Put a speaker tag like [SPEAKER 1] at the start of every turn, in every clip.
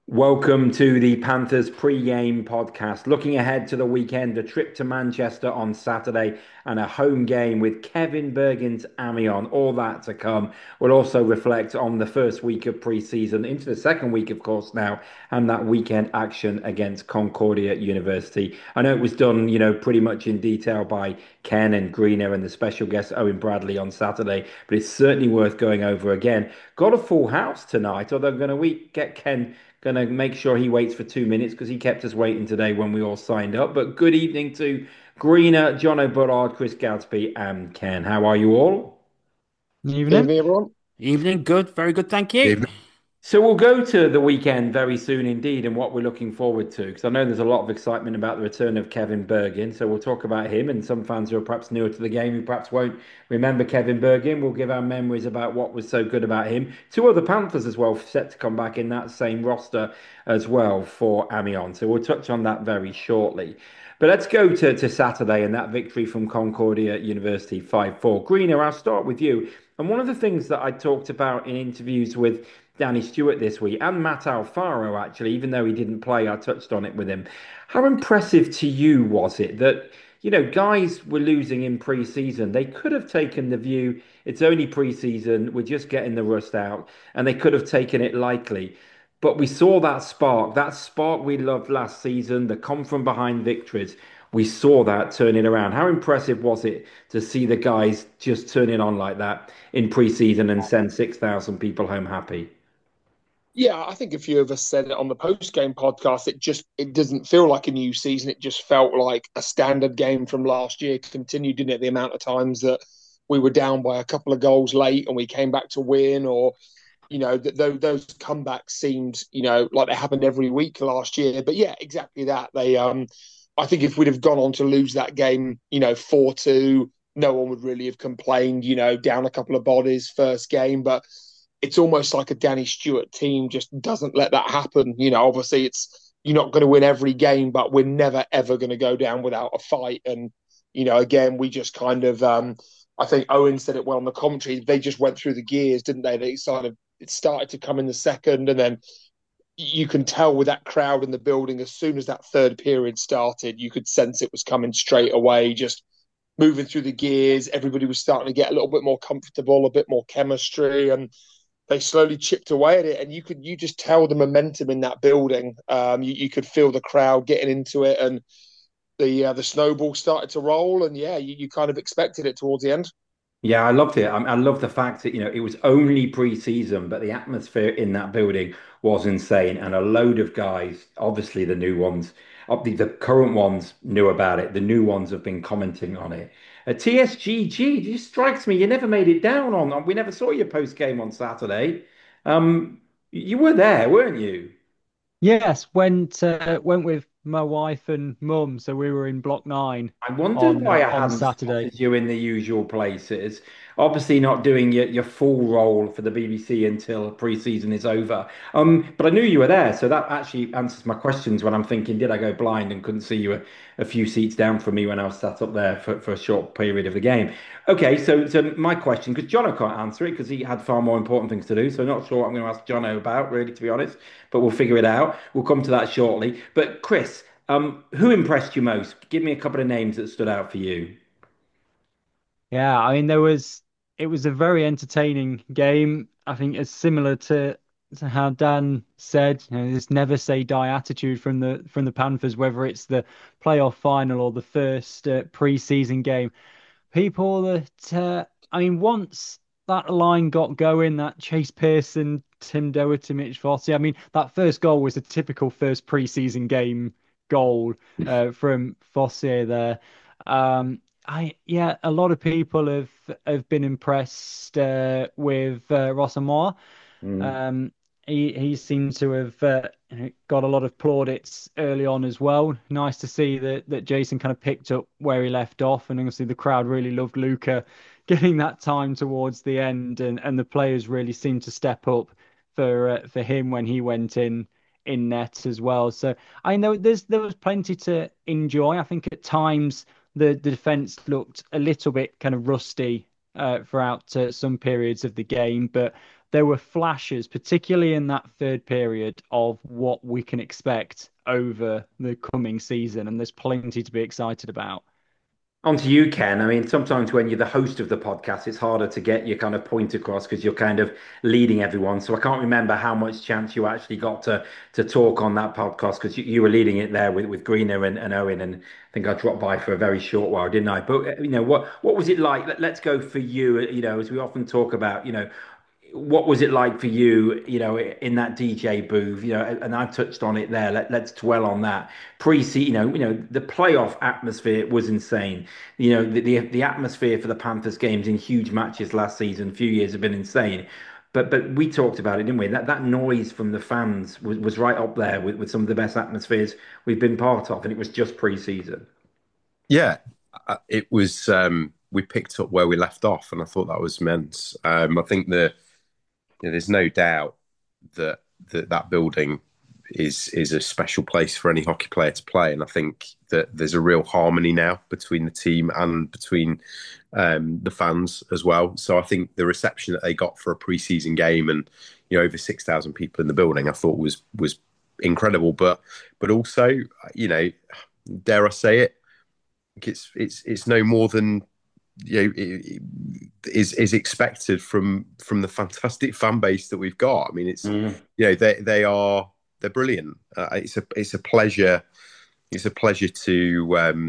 [SPEAKER 1] Welcome to the Panthers pre-game podcast. Looking ahead to the weekend, a trip to Manchester on Saturday and a home game with Kevin Bergin's Amiens. All that to come. We'll also reflect on the first week of pre-season into the second week, of course, now, and that weekend action against Concordia University. I know it was done, pretty much in detail by Ken and Greener and the special guest Owen Bradley on Saturday, but it's certainly worth going over again. Got a full house tonight, although I'm going to get Ken. Going to make sure he waits for 2 minutes because he kept us waiting today when we all signed up. But good evening to Greener, John O'Burrard, Chris Gadsby, and Ken. How are you all?
[SPEAKER 2] Evening.
[SPEAKER 3] Evening, everyone.
[SPEAKER 4] Evening, good, very good, thank you.
[SPEAKER 3] Evening.
[SPEAKER 1] So we'll go to the weekend very soon indeed and what we're looking forward to because I know there's a lot of excitement about the return of Kevin Bergin. So we'll talk about him and some fans who are perhaps newer to the game who perhaps won't remember Kevin Bergin. We'll give our memories about what was so good about him. Two other Panthers as well set to come back in that same roster as well for Amiens. So we'll touch on that very shortly. But let's go to Saturday and that victory from Concordia University 5-4. Greener, I'll start with you. And one of the things that I talked about in interviews with Danny Stewart this week and Matt Alfaro, actually, even though he didn't play, I touched on it with him. How impressive to you was it that, guys were losing in pre-season? They could have taken the view, it's only pre-season, we're just getting the rust out, and they could have taken it lightly. But we saw that spark we loved last season, the come from behind victories. We saw that turning around. How impressive was it to see the guys just turn it on like that in pre-season and send 6,000 people home happy?
[SPEAKER 3] Yeah, I think a few of us said it on the post-game podcast. It doesn't feel like a new season. It just felt like a standard game from last year continued, didn't it? The amount of times that we were down by a couple of goals late and we came back to win, or those comebacks seemed like they happened every week last year. But yeah, exactly that. I think if we'd have gone on to lose that game, 4-2, no one would really have complained. Down a couple of bodies first game, but it's almost like a Danny Stewart team just doesn't let that happen. Obviously it's you're not going to win every game, but we're never ever going to go down without a fight. And again, we just kind of I think Owen said it well on the commentary. They just went through the gears, didn't they? It started to come in the second, and then you can tell with that crowd in the building as soon as that third period started, you could sense it was coming straight away. Just moving through the gears, everybody was starting to get a little bit more comfortable, a bit more chemistry, and they slowly chipped away at it, and you just tell the momentum in that building. You could feel the crowd getting into it, and the snowball started to roll, and yeah, you kind of expected it towards the end.
[SPEAKER 1] Yeah, I loved it. I love the fact that, it was only pre-season, but the atmosphere in that building was insane. And a load of guys, obviously the new ones, the current ones knew about it. The new ones have been commenting on it. TSGG, it just strikes me. You never made it down on. We never saw your post game on Saturday. You were there, weren't you?
[SPEAKER 2] Yes, went with my wife and mum, so we were in block 9
[SPEAKER 1] I wondered
[SPEAKER 2] on
[SPEAKER 1] why I
[SPEAKER 2] on
[SPEAKER 1] hadn't
[SPEAKER 2] Saturday.
[SPEAKER 1] spotted you in the usual places. Obviously, not doing your full role for the BBC until pre-season is over. But I knew you were there, so that actually answers my questions when I'm thinking, did I go blind and couldn't see you a few seats down from me when I was sat up there for a short period of the game? Okay, so my question, because Jono can't answer it because he had far more important things to do, so not sure what I'm going to ask Jono about, really, to be honest. But we'll figure it out. We'll come to that shortly. But Chris. Who impressed you most? Give me a couple of names that stood out for you.
[SPEAKER 2] Yeah, I mean it was a very entertaining game. I think it's similar to how Dan said, this never say die attitude from the Panthers, whether it's the playoff final or the first preseason game. People that I mean, once that line got going, that Chase Pearson, Tim Doherty, Mitch Fossey. I mean, that first goal was a typical first preseason game goal from Fossey there. A lot of people have been impressed with Ross Amar.
[SPEAKER 1] Mm.
[SPEAKER 2] Um, he seemed to have got a lot of plaudits early on as well. Nice to see that Jason kind of picked up where he left off, and obviously the crowd really loved Luca getting that time towards the end, and the players really seemed to step up for him when he went in net as well. So I know there was plenty to enjoy. I think at times the defense looked a little bit kind of rusty throughout some periods of the game, but there were flashes, particularly in that third period, of what we can expect over the coming season, and there's plenty to be excited about.
[SPEAKER 1] On to you, Ken. I mean, sometimes when you're the host of the podcast, it's harder to get your kind of point across because you're kind of leading everyone. So I can't remember how much chance you actually got to talk on that podcast because you were leading it there with Greener and Owen, and I think I dropped by for a very short while, didn't I? But what was it like? Let's go for you. As we often talk about, what was it like for you, in that DJ booth, and I've touched on it there. Let's dwell on that. Pre-season, the playoff atmosphere was insane. The atmosphere for the Panthers games in huge matches last season, few years have been insane. But we talked about it, didn't we? That noise from the fans was right up there with some of the best atmospheres we've been part of, and it was just pre-season.
[SPEAKER 5] Yeah, it was. We picked up where we left off, and I thought that was immense. I think there's no doubt that building is a special place for any hockey player to play, and I think that there's a real harmony now between the team and between the fans as well. So I think the reception that they got for a pre-season game and over 6,000 people in the building, I thought was incredible. But also, dare I say it, it's no more than is expected from the fantastic fan base that we've got. I mean, it's they're brilliant. It's a pleasure. It's a pleasure to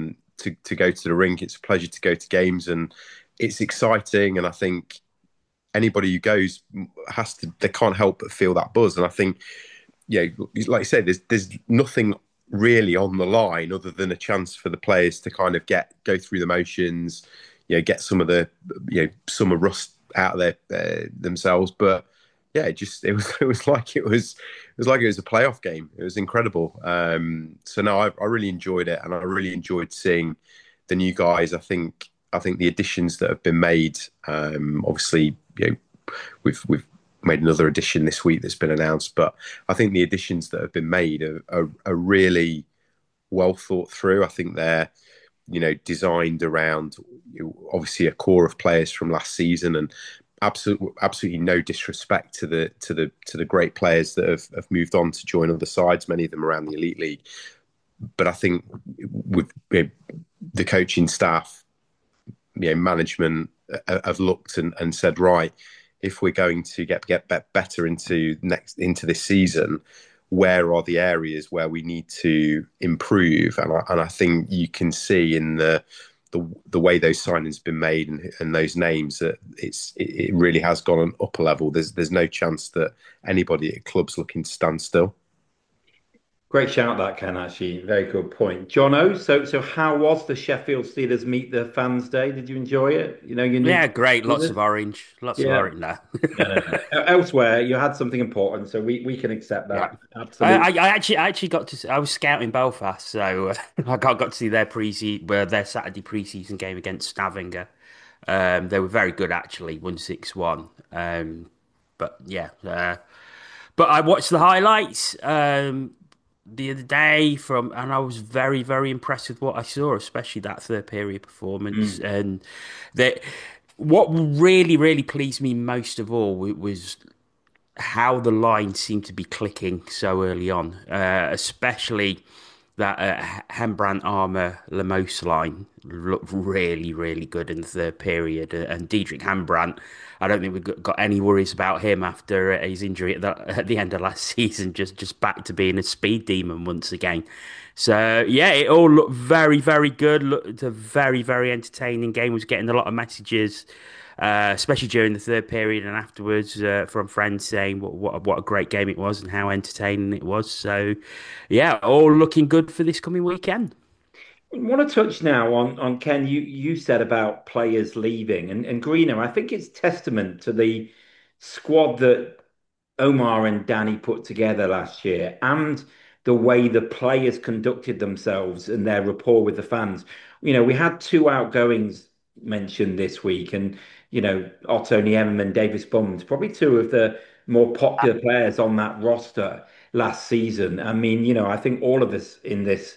[SPEAKER 5] go to the rink. It's a pleasure to go to games, and it's exciting. And I think anybody who goes they can't help but feel that buzz. And I think, like I said, there's nothing really on the line other than a chance for the players to kind of go through the motions, get some of the summer rust out of themselves. But yeah, it was like it was a playoff game. It was incredible. So no, I really enjoyed it, and I really enjoyed seeing the new guys. I think the additions that have been made, obviously, we've made another addition this week that's been announced, but I think the additions that have been made are really well thought through. I think they're designed around obviously a core of players from last season, and absolutely no disrespect to the great players that have moved on to join other sides, many of them around the Elite League. But I think with the coaching staff, management have looked and said, right, if we're going to get better into this season, where are the areas where we need to improve? And I think you can see in the way those signings have been made and those names that it really has gone up a level. There's no chance that anybody at club's looking to stand still.
[SPEAKER 1] Great shout, that, Ken, actually. Very good point. Jono, so how was the Sheffield Steelers Meet the Fans Day? Did you enjoy it?
[SPEAKER 4] Yeah, great. Lots of orange. Lots of orange there.
[SPEAKER 1] No. Elsewhere, you had something important, so we can accept that. Yeah. Absolutely.
[SPEAKER 4] I actually got to. I was scouting Belfast, so I got to see their Saturday pre-season game against Stavanger. They were very good, actually. 1-6-1. But yeah, but I watched the highlights the other day and I was very, very impressed with what I saw, especially that third period performance. And what really, really pleased me most of all was how the line seemed to be clicking so early on, especially that Hembrandt Armour Lemos line looked really, really good in the third period. And Diedrich Hembrandt, I don't think we've got any worries about him after his injury at the end of last season, just back to being a speed demon once again. So, yeah, it all looked very, very good. Looked a very, very entertaining game. Was getting a lot of messages, especially during the third period and afterwards, from friends saying what a great game it was and how entertaining it was. So, yeah, all looking good for this coming weekend.
[SPEAKER 1] I want to touch now on Ken. You said about players leaving and Greener. I think it's testament to the squad that Omar and Danny put together last year and the way the players conducted themselves and their rapport with the fans. We had two outgoings mentioned this week, and Otto Niemen and Davis Bums, probably two of the more popular players on that roster last season. I mean, I think all of us in this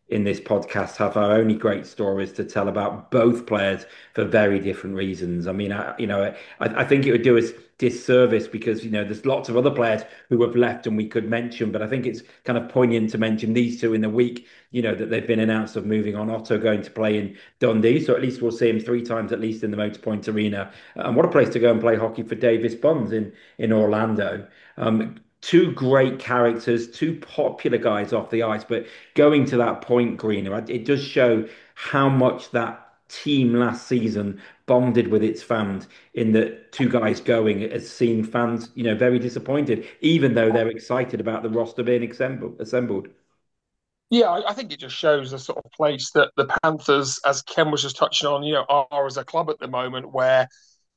[SPEAKER 1] in this podcast have our only great stories to tell about both players for very different reasons. I mean, I think it would do us disservice because, there's lots of other players who have left and we could mention, but I think it's kind of poignant to mention these two in the week, that they've been announced of moving on. Otto going to play in Dundee, so at least we'll see him three times at least in the Motorpoint Arena. And what a place to go and play hockey for Davis Bonds in Orlando. Two great characters, two popular guys off the ice, but going to that point, Greener, it does show how much that team last season bonded with its fans in that two guys going has seen fans, very disappointed, even though they're excited about the roster being assembled.
[SPEAKER 3] Yeah, I think it just shows the sort of place that the Panthers, as Ken was just touching on, are as a club at the moment, where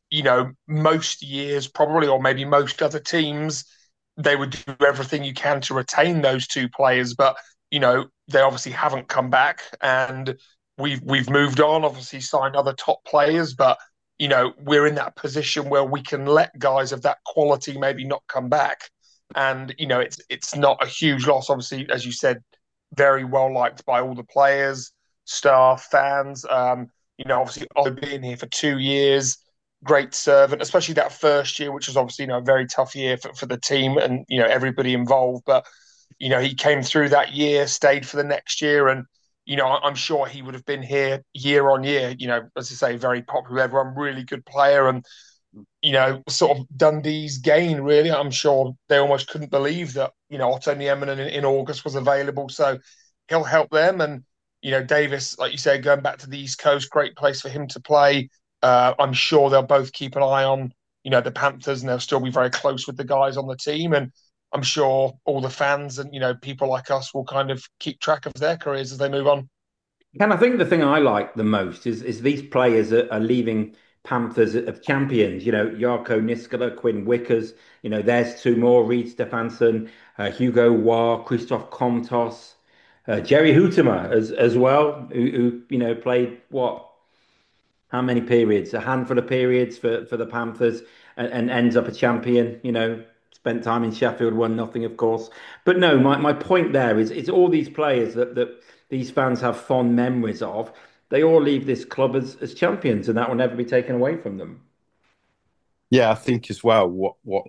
[SPEAKER 3] most years probably, or maybe most other teams, they would do everything you can to retain those two players, but they obviously haven't come back, and we've moved on. Obviously, signed other top players, but we're in that position where we can let guys of that quality maybe not come back, and it's not a huge loss. Obviously, as you said, very well liked by all the players, staff, fans. Obviously, Ollie being here for 2 years, great servant, especially that first year, which was obviously a very tough year for the team and everybody involved. But he came through that year, stayed for the next year, and I'm sure he would have been here year on year. As I say, very popular with everyone, really good player, and sort of Dundee's gain, really. I'm sure they almost couldn't believe that, Otto Nieminen in August was available. So he'll help them. And, Davis, like you say, going back to the East Coast, great place for him to play. I'm sure they'll both keep an eye on, the Panthers, and they'll still be very close with the guys on the team. And I'm sure all the fans and, people like us will kind of keep track of their careers as they move on.
[SPEAKER 1] And I think the thing I like the most is these players are leaving Panthers of champions. Jarkko Niskala, Quinn Wickers. There's two more: Reed Stefansson, Hugo War, Christoph Comtos, Jerry Hutema as well, who played what? How many periods? A handful of periods for the Panthers, and ends up a champion. Spent time in Sheffield, won nothing, of course. But no, my point there is it's all these players that these fans have fond memories of. They all leave this club as champions, and that will never be taken away from them.
[SPEAKER 5] Yeah, I think as well. What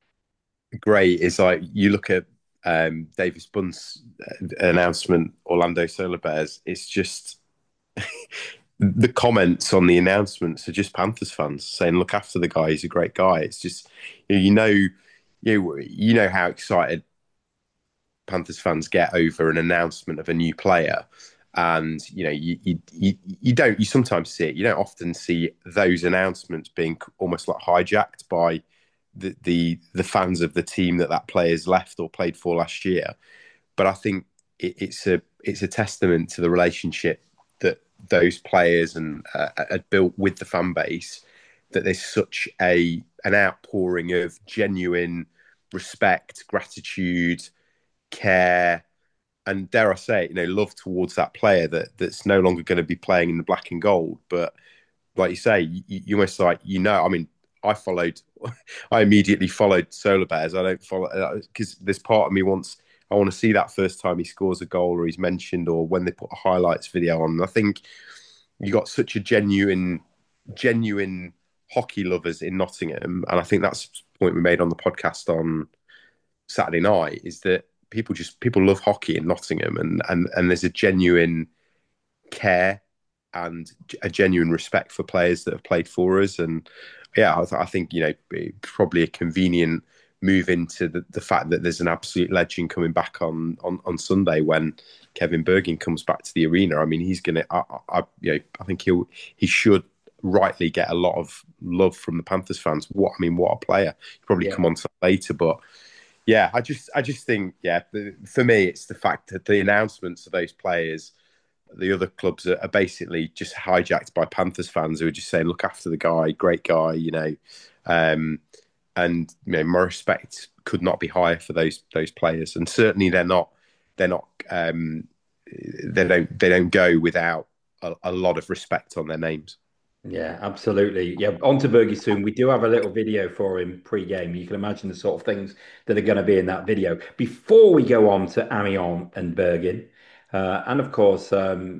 [SPEAKER 5] great is, like, you look at Davis Bunn's announcement, Orlando Solar Bears. It's just the comments on the announcements are just Panthers fans saying, "Look after the guy; he's a great guy." It's just you know how excited Panthers fans get over an announcement of a new player, and you sometimes see it. You don't often see those announcements being almost like hijacked by the fans of the team that player's left or played for last year. But I think it's a testament to the relationship that those players had built with the fan base, that there's such an outpouring of genuine respect, gratitude, care, and dare I say it, love towards that player that's no longer going to be playing in the black and gold. But like you say, you almost like, I mean, I immediately followed Solar Bears. I don't follow because there's part of me I want to see that first time he scores a goal or he's mentioned, or when they put a highlights video on. And I think you got such a genuine hockey lovers in Nottingham, and I think that's the point we made on the podcast on Saturday night, is that people love hockey in Nottingham, and there's a genuine care and a genuine respect for players that have played for us. And yeah, I think probably a convenient move into the fact that there's an absolute legend coming back on Sunday when Kevin Bergin comes back to the arena. I mean, he's gonna. I think he should rightly get a lot of love from the Panthers fans. What a player! He'll probably come on to later, but yeah, I just think, for me, it's the fact that the announcements of those players, the other clubs are basically just hijacked by Panthers fans who are just saying, "Look after the guy, great guy," and my respect could not be higher for those players, and certainly they don't go without a lot of respect on their names.
[SPEAKER 1] Yeah, absolutely. Yeah, on to Bergie soon. We do have a little video for him pre-game. You can imagine the sort of things that are going to be in that video. Before we go on to Amiens and Bergen, And of course,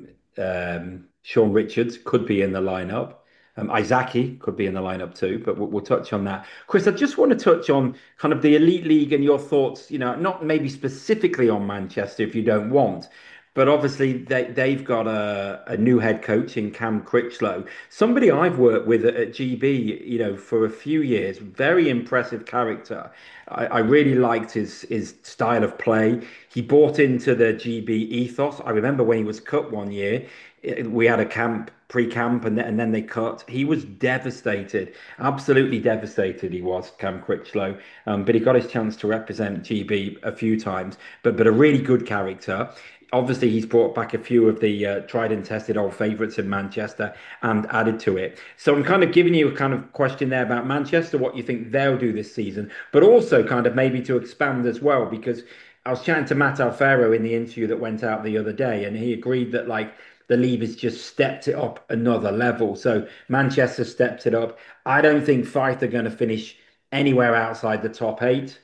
[SPEAKER 1] Sean Richards could be in the lineup. Isaki could be in the lineup too, but we'll touch on that. Chris, I just want to touch on kind of the Elite League and your thoughts, not maybe specifically on Manchester if you don't want, but obviously they've got a new head coach in Cam Critchlow, somebody I've worked with at GB, for a few years, very impressive character. I really liked his style of play. He bought into the GB ethos. I remember when he was cut one year, we had a camp, pre-camp, and then they cut. He was devastated, absolutely devastated. He was Cam Critchlow, but he got his chance to represent GB a few times. But a really good character. Obviously, he's brought back a few of the tried and tested old favourites in Manchester and added to it. So I'm kind of giving you a kind of question there about Manchester, what you think they'll do this season, but also kind of maybe to expand as well, because I was chatting to Matt Alfaro in the interview that went out the other day, and he agreed that like the league has just stepped it up another level. So Manchester stepped it up. I don't think Fife are going to finish anywhere outside the top eight.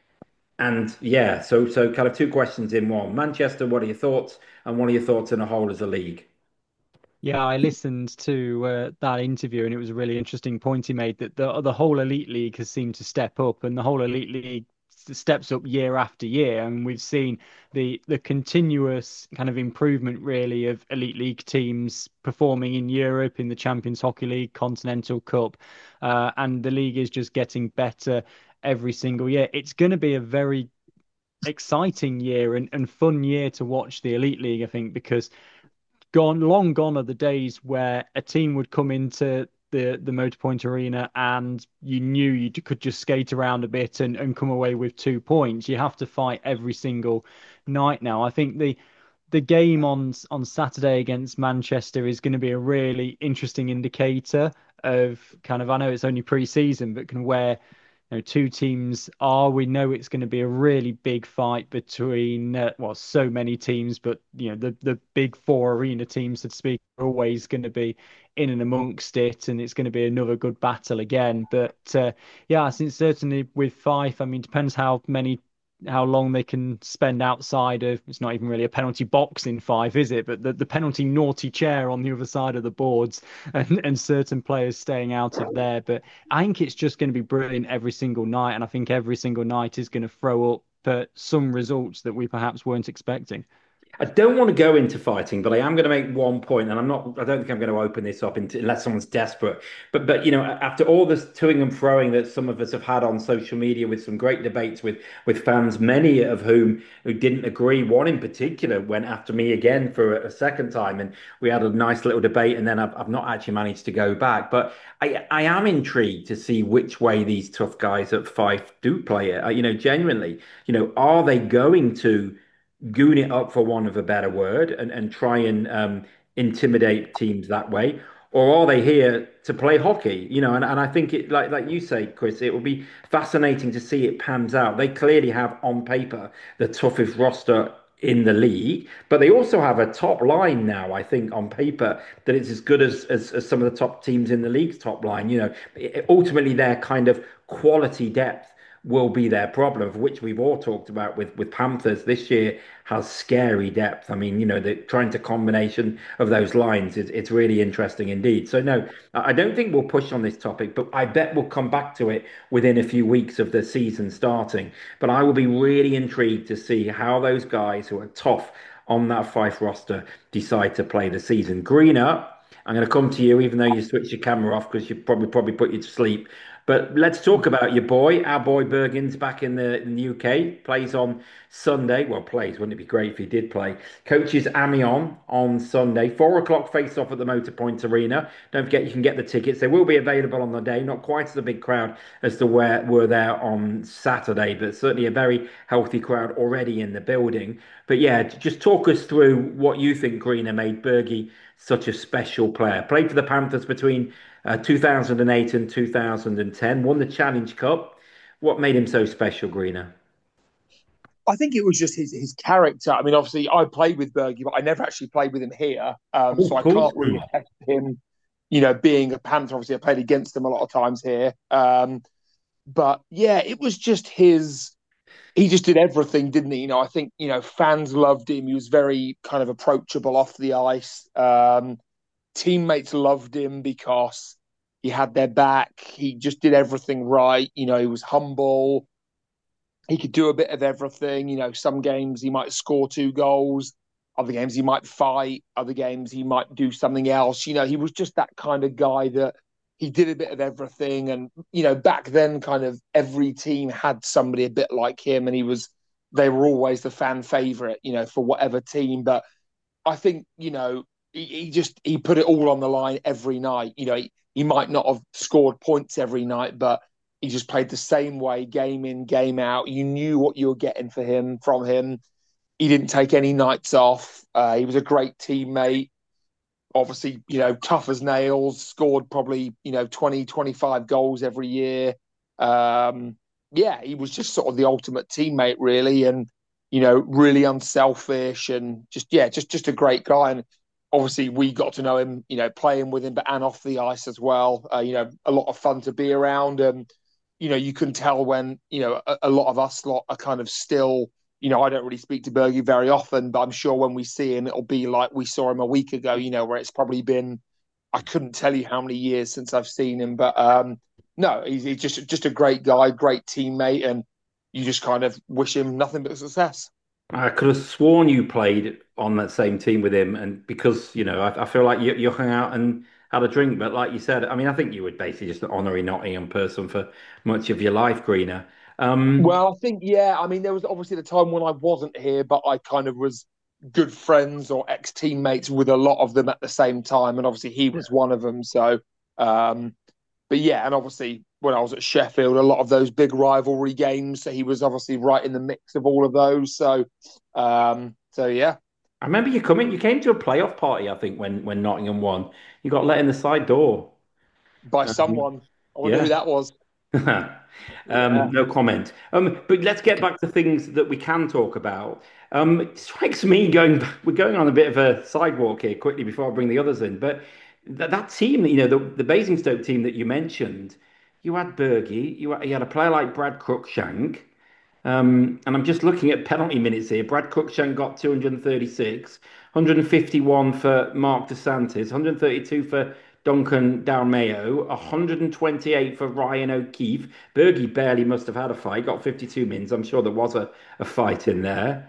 [SPEAKER 1] And yeah, so kind of two questions in one. Manchester, what are your thoughts? And what are your thoughts in a whole as a league?
[SPEAKER 2] Yeah, I listened to that interview, and it was a really interesting point he made that the whole Elite League has seemed to step up, and the whole Elite League steps up year after year, and we've seen the continuous kind of improvement really of Elite League teams performing in Europe, in the Champions Hockey League, Continental Cup, and the league is just getting better every single year. It's going to be a very exciting year and fun year to watch the Elite League, I think, because long gone are the days where a team would come into the Motorpoint Arena and you knew you could just skate around a bit and come away with 2 points. You have to fight every single night now. I think the game on Saturday against Manchester is going to be a really interesting indicator of kind of, I know it's only pre-season, but kind of where two teams are. We know it's going to be a really big fight between so many teams, but the big four arena teams, so to speak, are always going to be in and amongst it, and it's going to be another good battle again. But yeah, I think certainly with Fife, I mean, depends how long they can spend outside of, it's not even really a penalty box in Fife, is it? But the penalty naughty chair on the other side of the boards, and certain players staying out of there. But I think it's just going to be brilliant every single night, and I think every single night is going to throw up some results that we perhaps weren't expecting.
[SPEAKER 1] I don't want to go into fighting, but I am going to make one point, and I don't think I'm going to open this up unless someone's desperate. But after all this toing and froing that some of us have had on social media with some great debates with fans, many of who didn't agree. One in particular went after me again for a second time, and we had a nice little debate, and then I've not actually managed to go back. But I am intrigued to see which way these tough guys at Fife do play it. Genuinely, are they going to goon it up, for want of a better word, and try and intimidate teams that way? Or are they here to play hockey? And I think it, like you say, Chris, it will be fascinating to see it pans out. They clearly have on paper the toughest roster in the league, but they also have a top line now, I think, on paper that it's as good as some of the top teams in the league's top line. Ultimately their kind of quality depth will be their problem, of which we've all talked about with Panthers this year has scary depth. I mean, the trying to combination of those lines it's really interesting indeed. So no, I don't think we'll push on this topic, but I bet we'll come back to it within a few weeks of the season starting. But I will be really intrigued to see how those guys who are tough on that Fife roster decide to play the season. Greener, I'm going to come to you, even though you switched your camera off because you probably put you to sleep. But let's talk about your boy. Our boy Bergen's back in the UK. Plays on Sunday. Well, plays. Wouldn't it be great if he did play? Coaches Amiens on Sunday. 4 o'clock face off at the Motorpoint Arena. Don't forget you can get the tickets. They will be available on the day. Not quite as a big crowd as the were there on Saturday, but certainly a very healthy crowd already in the building. But yeah, just talk us through what you think Greener made Bergie such a special player. Played for the Panthers between 2008 and 2010, won the Challenge Cup. What made him so special, Greener?
[SPEAKER 3] I think it was just his character. I mean, obviously, I played with Bergie, but I never actually played with him here, so I can't really attest to him. Being a Panther, obviously, I played against him a lot of times here. But yeah, it was just his he just did everything, didn't he? I think fans loved him. He was very kind of approachable off the ice. Teammates loved him because he had their back. He just did everything right. He was humble. He could do a bit of everything. Some games he might score 2 goals. Other games he might fight. Other games he might do something else. He was just that kind of guy that he did a bit of everything. And, back then kind of every team had somebody a bit like him, and they were always the fan favorite, for whatever team. But I think, he put it all on the line every night. He might not have scored points every night, but he just played the same way, game in, game out. You knew what you were getting from him. He didn't take any nights off. He was a great teammate. Obviously, tough as nails, scored probably, 20, 25 goals every year. He was just sort of the ultimate teammate, really. And, really unselfish and just a great guy. And obviously we got to know him, playing with him, but and off the ice as well. A lot of fun to be around. And, you can tell when, a lot of us lot are kind of still, I don't really speak to Bergie very often, but I'm sure when we see him, it'll be like we saw him a week ago, where it's probably been, I couldn't tell you how many years since I've seen him. But no, he's just a great guy, great teammate. And you just kind of wish him nothing but success.
[SPEAKER 1] I could have sworn you played on that same team with him, and because I feel like you hung out and had a drink. But like you said, I mean, I think you were basically just an honorary Nottingham person for much of your life, Greener.
[SPEAKER 3] Well, I think, yeah. I mean, there was obviously the time when I wasn't here, but I kind of was good friends or ex-teammates with a lot of them at the same time, and obviously he was one of them. So, but yeah, and obviously when I was at Sheffield, a lot of those big rivalry games, so he was obviously right in the mix of all of those. So yeah.
[SPEAKER 1] I remember you coming. You came to a playoff party, I think, when Nottingham won. You got let in the side door.
[SPEAKER 3] By someone. I wonder who
[SPEAKER 1] Yeah.
[SPEAKER 3] that was. Yeah.
[SPEAKER 1] No comment. But let's get back to things that we can talk about. It strikes me we're going on a bit of a sidewalk here quickly before I bring the others in. But that team, the Basingstoke team that you mentioned, you had Bergie, you had a player like Brad Cruikshank. And I'm just looking at penalty minutes here. Brad Cruikshank got 236, 151 for Mark DeSantis, 132 for Duncan Dalmayo, 128 for Ryan O'Keefe. Bergie barely must have had a fight, got 52 mins. I'm sure there was a fight in there.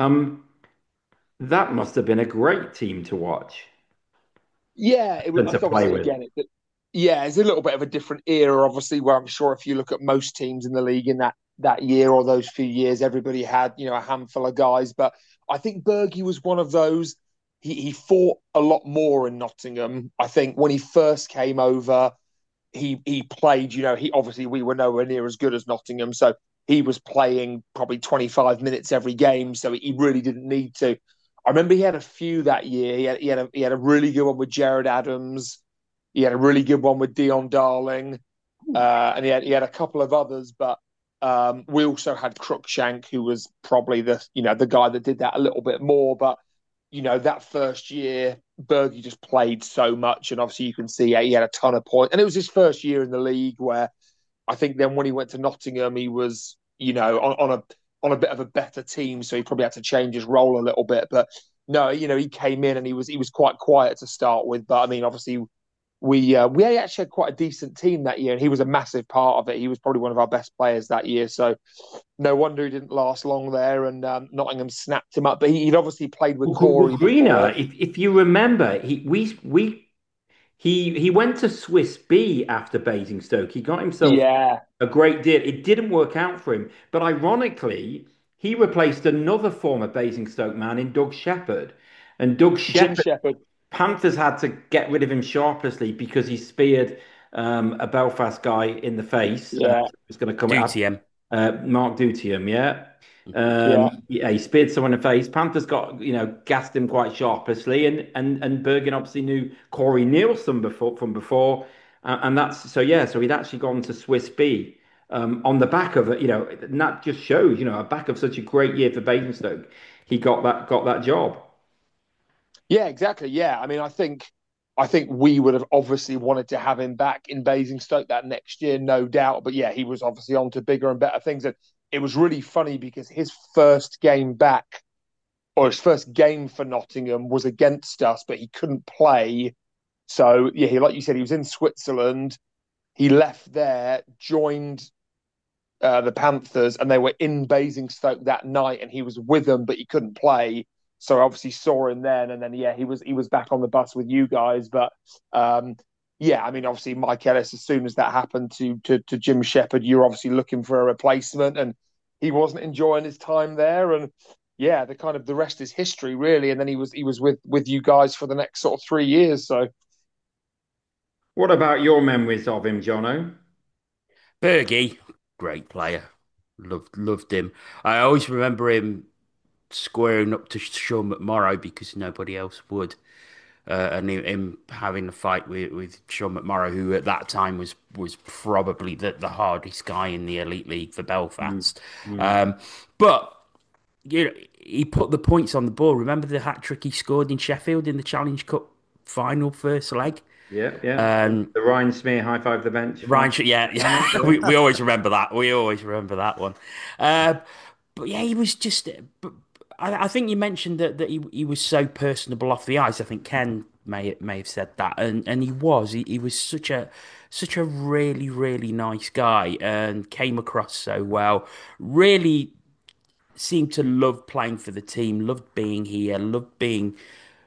[SPEAKER 1] That must have been a great team to watch
[SPEAKER 3] Yeah, it was
[SPEAKER 1] and to play
[SPEAKER 3] obviously
[SPEAKER 1] with.
[SPEAKER 3] again. Yeah, it's a little bit of a different era, obviously. Where I'm sure if you look at most teams in the league in that year or those few years, everybody had a handful of guys. But I think Bergie was one of those. He fought a lot more in Nottingham. I think when he first came over, he played. He obviously we were nowhere near as good as Nottingham, so he was playing probably 25 minutes every game. So he really didn't need to. I remember he had a few that year. He had a really good one with Jared Adams. He had a really good one with Dion Darling, and he had a couple of others. But we also had Cruikshank, who was probably the guy that did that a little bit more. But that first year, Bergie just played so much, and obviously you can see he had a ton of points. And it was his first year in the league, where I think then when he went to Nottingham, he was on a bit of a better team, so he probably had to change his role a little bit. But no, he came in and he was quite quiet to start with. But I mean, obviously we actually had quite a decent team that year, and he was a massive part of it. He was probably one of our best players that year. So no wonder he didn't last long there, and Nottingham snapped him up. But he'd obviously played with Corey
[SPEAKER 1] Greener,
[SPEAKER 3] before.
[SPEAKER 1] if you remember, he went to Swiss B after Basingstoke. He got himself
[SPEAKER 3] Yeah,
[SPEAKER 1] a great deal. It didn't work out for him, but ironically, he replaced another former Basingstoke man in Doug Shepherd. And Doug
[SPEAKER 3] Jim
[SPEAKER 1] Shepherd,
[SPEAKER 3] Shepherd.
[SPEAKER 1] Panthers had to get rid of him sharplessly because he speared a Belfast guy in the face.
[SPEAKER 3] Yeah,
[SPEAKER 1] It's going to come out.
[SPEAKER 4] Dutium.
[SPEAKER 1] Mark Dutium, yeah.
[SPEAKER 3] yeah.
[SPEAKER 1] Yeah, he speared someone in the face. Panthers got, gassed him quite sharplessly, and Bergen obviously knew Corey Nielsen from before, and that's so yeah. So he'd actually gone to Swiss B on the back of it, and that just shows, a back of such a great year for Basingstoke, he got that job.
[SPEAKER 3] Yeah, exactly. Yeah, I mean, I think we would have obviously wanted to have him back in Basingstoke that next year, no doubt. But yeah, he was obviously on to bigger and better things. And it was really funny because his first game back, or his first game for Nottingham, was against us, but he couldn't play. So yeah, like you said, he was in Switzerland. He left there, joined the Panthers, and they were in Basingstoke that night, and he was with them, but he couldn't play. So I obviously saw him then, and then yeah, he was back on the bus with you guys. But yeah, I mean, obviously Mike Ellis. As soon as that happened to Jim Shepherd, you're obviously looking for a replacement, and he wasn't enjoying his time there. And yeah, the rest is history, really. And then he was with you guys for the next sort of 3 years. So
[SPEAKER 1] What about your memories of him, Jono?
[SPEAKER 4] Bergie, great player. Loved him. I always remember him squaring up to Sean McMorrow because nobody else would. And him having a fight with Sean McMorrow, who at that time was probably the hardest guy in the Elite League for Belfast. But you know, he put the points on the board. Remember the hat trick he scored in Sheffield in the Challenge Cup final first leg?
[SPEAKER 1] Yeah, yeah. The Ryan Smear high five the bench.
[SPEAKER 4] Ryan, yeah. we always remember that. We always remember that one. But yeah, he was just. I think you mentioned that he was so personable off the ice. I think Ken may have said that, and he was. He was such a really really nice guy and came across so well. Really seemed to love playing for the team, loved being here, loved being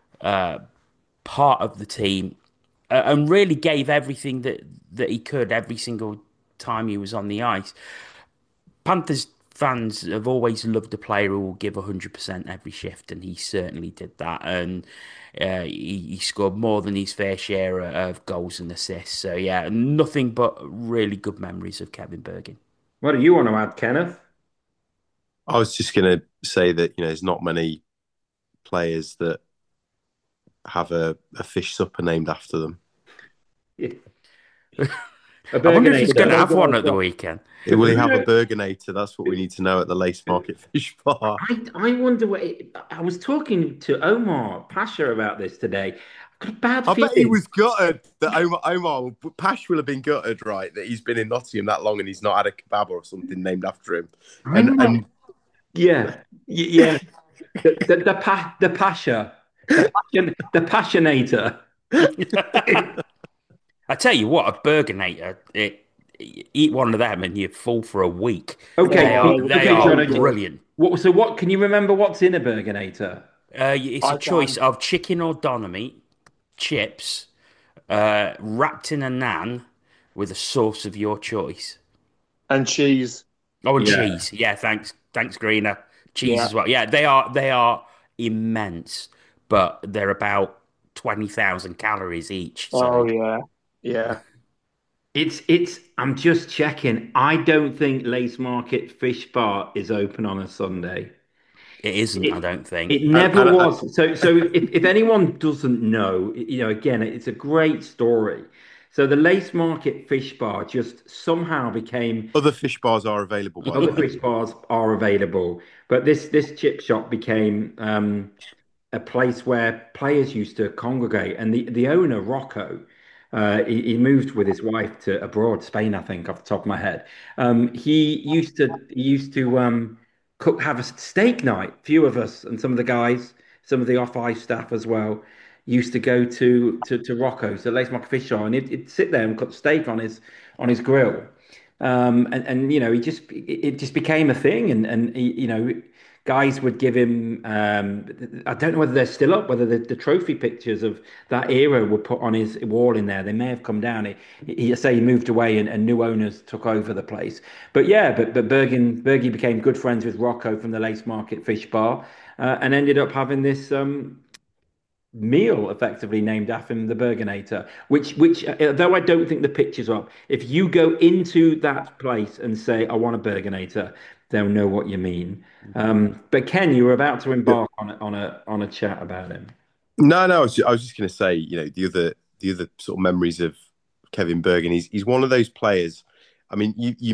[SPEAKER 4] part of the team, and really gave everything that he could every single time he was on the ice. Panthers fans have always loved a player who will give 100% every shift, and he certainly did that. And he scored more than his fair share of goals and assists. So yeah, nothing but really good memories of Kevin Bergin.
[SPEAKER 1] What do you want to add, Kenneth?
[SPEAKER 5] I was just going to say that there's not many players that have a fish supper named after them.
[SPEAKER 1] Yeah.
[SPEAKER 4] I wonder if he's going to have one at the weekend.
[SPEAKER 5] Will he have a Berginator? That's what we need to know at the Lace Market Fish Bar.
[SPEAKER 1] I wonder what. I was talking to Omar Pasha about this today. I've got a bad feeling.
[SPEAKER 5] I bet he was gutted that Omar Pash will have been gutted, right? That he's been in Nottingham that long and he's not had a kebab or something named after him.
[SPEAKER 1] Yeah. The Pasha, the Passionator.
[SPEAKER 4] I tell you what, a Berginator, eat one of them and you fall for a week.
[SPEAKER 1] Okay,
[SPEAKER 4] they are brilliant.
[SPEAKER 1] What can you remember? What's in a Berginator?
[SPEAKER 4] It's a choice of chicken or doner meat, chips, wrapped in a naan with a sauce of your choice,
[SPEAKER 3] and cheese.
[SPEAKER 4] Oh, and cheese. Yeah, thanks, Greener. Cheese as well. Yeah, they are immense, but they're about 20,000 calories each. So.
[SPEAKER 3] Oh yeah.
[SPEAKER 1] It's. I'm just checking. I don't think Lace Market Fish Bar is open on a Sunday.
[SPEAKER 4] It isn't. I don't think
[SPEAKER 1] it never was. So if anyone doesn't know, again, it's a great story. So the Lace Market Fish Bar just somehow became.
[SPEAKER 5] Other fish bars are available.
[SPEAKER 1] Other fish bars are available, but this chip shop became a place where players used to congregate, and the owner Rocco. He moved with his wife to abroad, Spain, I think, off the top of my head. He used to have a steak night. Few of us and some of the guys, some of the off-ice staff as well, used to go to Rocco's, the Lace Market Fish Bar, and he'd sit there and cook steak on his grill. And it just became a thing, and guys would give him. I don't know whether they're still up, whether the trophy pictures of that era were put on his wall in there. They may have come down. He moved away, and new owners took over the place. But Bergie became good friends with Rocco from the Lace Market Fish Bar, and ended up having this meal effectively named after him, the Berginator, which though I don't think the pictures are up, if you go into that place and say I want a Berginator, they'll know what you mean. But Ken, you were about to embark on a chat about him.
[SPEAKER 5] No, I was just going to say, the other sort of memories of Kevin Bergin. He's one of those players. I mean,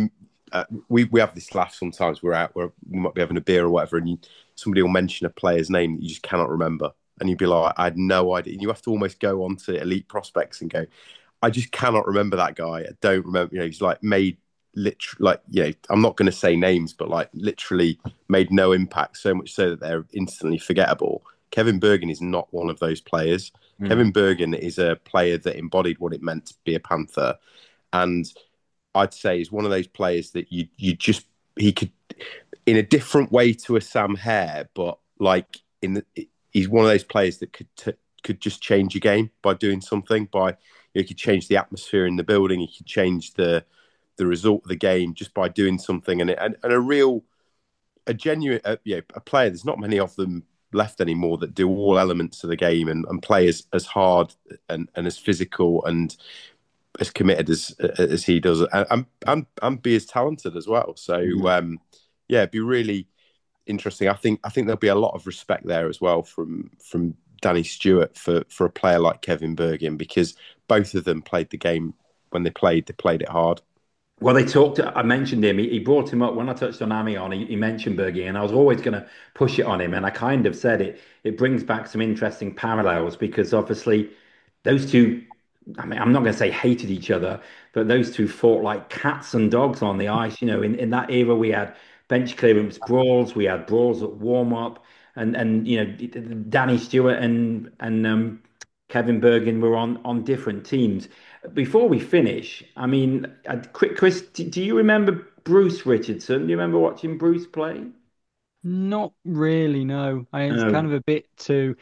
[SPEAKER 5] we have this laugh sometimes. We're out, we might be having a beer or whatever, and somebody will mention a player's name that you just cannot remember. And you'd be like, I had no idea. And you have to almost go on to Elite Prospects and go, I just cannot remember that guy. I don't remember. He's like made literally, like, I'm not going to say names, but like literally made no impact, so much so that they're instantly forgettable. Kevin Bergen is not one of those players. Kevin Bergen is a player that embodied what it meant to be a Panther, and I'd say is one of those players that he could, in a different way to a Sam Hare, but like he's one of those players that could just change a game by doing something. He could change the atmosphere in the building. He could change the result of the game just by doing something. And a genuine, a player. There's not many of them left anymore that do all elements of the game and play as hard and as physical and as committed as he does, and be as talented as well. So it'd be really interesting. I think there'll be a lot of respect there as well from Danny Stewart for a player like Kevin Bergen, because both of them played the game. When they played it hard.
[SPEAKER 1] Well, I mentioned him. He brought him up when I touched on Amion. He mentioned Bergie, and I was always going to push it on him. And I kind of said it. It brings back some interesting parallels because obviously those two, I mean, I'm not going to say hated each other, but those two fought like cats and dogs on the ice. In that era, we had bench clearance brawls, we had brawls at warm up, and Danny Stewart and Kevin Bergen were on different teams. Before we finish, I mean, Chris, do you remember Bruce Richardson? Do you remember watching Bruce play?
[SPEAKER 2] Not really, no. It's kind
[SPEAKER 1] No.
[SPEAKER 2] of a bit too,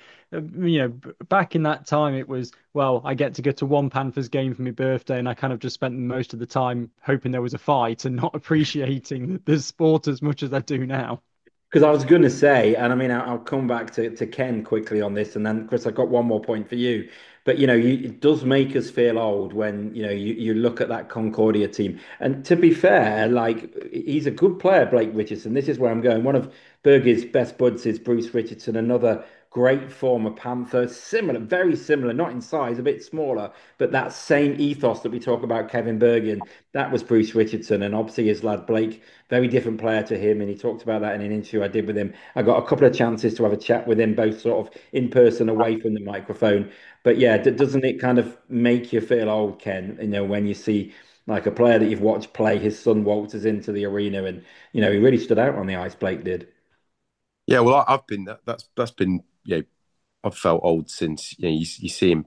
[SPEAKER 2] back in that time, it was, well, I get to go to one Panthers game for my birthday, and I kind of just spent most of the time hoping there was a fight and not appreciating the sport as much as I do now.
[SPEAKER 1] Because I was going to say, and I mean, I'll come back to Ken quickly on this, and then Chris, I've got one more point for you. But it does make us feel old when you look at that Concordia team. And to be fair, like he's a good player, Blake Richardson. This is where I'm going. One of Berge's best buds is Bruce Richardson, another great former Panther, similar, very similar, not in size, a bit smaller, but that same ethos that we talk about Kevin Bergen, that was Bruce Richardson, and obviously his lad Blake, very different player to him, and he talked about that in an interview I did with him. I got a couple of chances to have a chat with him, both sort of in person, away from the microphone. But yeah, doesn't it kind of make you feel old, Ken? When you see like a player that you've watched play, his son waltzes into the arena, and he really stood out on the ice. Blake did.
[SPEAKER 5] Yeah, well, I've been that's been I've felt old since you see him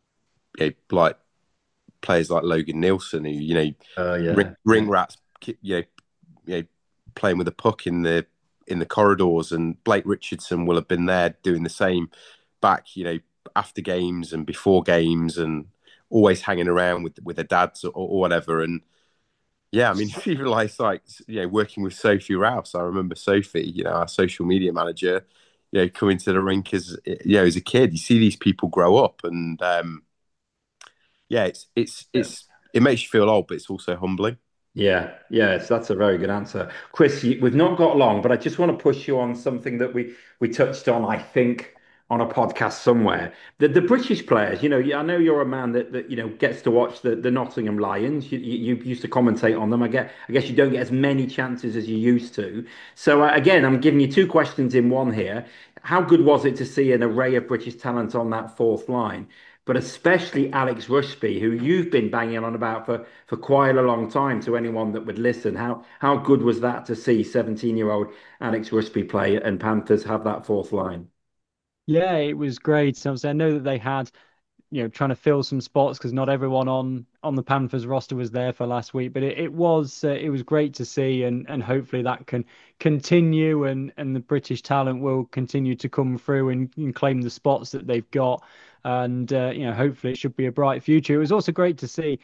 [SPEAKER 5] like players like Logan Nielsen who
[SPEAKER 1] Yeah.
[SPEAKER 5] ring rats playing with a puck in the corridors, and Blake Richardson will have been there doing the same back after games and before games, and always hanging around with their dads or whatever. And yeah, I mean, if you realize, like, working with Sophie Rouse, I remember Sophie, our social media manager, coming to the rink as a kid. You see these people grow up, and yeah, it makes you feel old, but it's also humbling.
[SPEAKER 1] Yeah, yes, that's a very good answer. Chris, we've not got long, but I just want to push you on something that we touched on, I think, on a podcast somewhere. The British players, I know you're a man that gets to watch the Nottingham Lions. You used to commentate on them. I guess you don't get as many chances as you used to. So again, I'm giving you two questions in one here. How good was it to see an array of British talent on that fourth line? But especially Alex Rushby, who you've been banging on about for quite a long time to anyone that would listen. How good was that to see 17-year-old Alex Rushby play and Panthers have that fourth line?
[SPEAKER 2] Yeah, it was great. So I know that they had, trying to fill some spots because not everyone on the Panthers roster was there for last week. But it was great to see, and hopefully that can continue, and the British talent will continue to come through and claim the spots that they've got. And hopefully it should be a bright future. It was also great to see,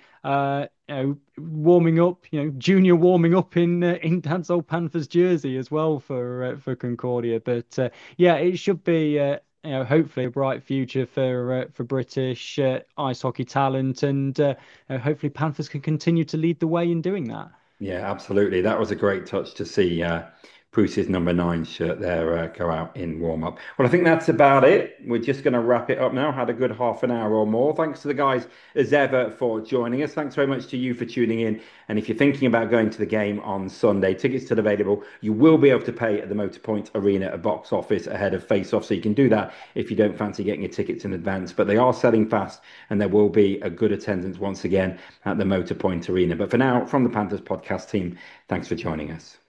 [SPEAKER 2] warming up, Junior warming up in Dad's old Panthers jersey as well for Concordia. But yeah, it should be. Hopefully a bright future for British ice hockey talent, and hopefully Panthers can continue to lead the way in doing that.
[SPEAKER 1] Yeah, absolutely. That was a great touch to see Bruce's number 9 shirt there go out in warm-up. Well, I think that's about it. We're just going to wrap it up now. Had a good half an hour or more. Thanks to the guys, as ever, for joining us. Thanks very much to you for tuning in. And if you're thinking about going to the game on Sunday, tickets still available. You will be able to pay at the Motorpoint Arena at box office ahead of face-off. So you can do that if you don't fancy getting your tickets in advance. But they are selling fast, and there will be a good attendance once again at the Motorpoint Arena. But for now, from the Panthers podcast team, thanks for joining us.